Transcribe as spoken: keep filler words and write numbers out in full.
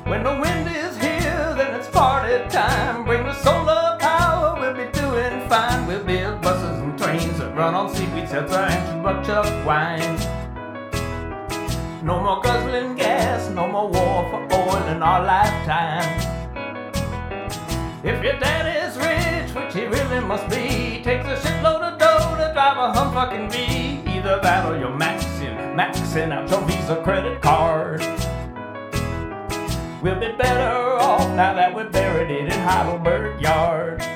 When the wind is here, then it's party time. Bring the solar power, we'll be doing fine. We'll build buses and trains that run on seaweed, seltzer, and buckchuck wine. No more guzzling gas, no more war for oil in our lifetime. If your daddy's rich, which he really must be, takes a shitload of dough to drive a humfucking V. Either that or you're maxing, maxing out your Visa credit card. We'll be better off now that we buried it in Heidelberg Yard.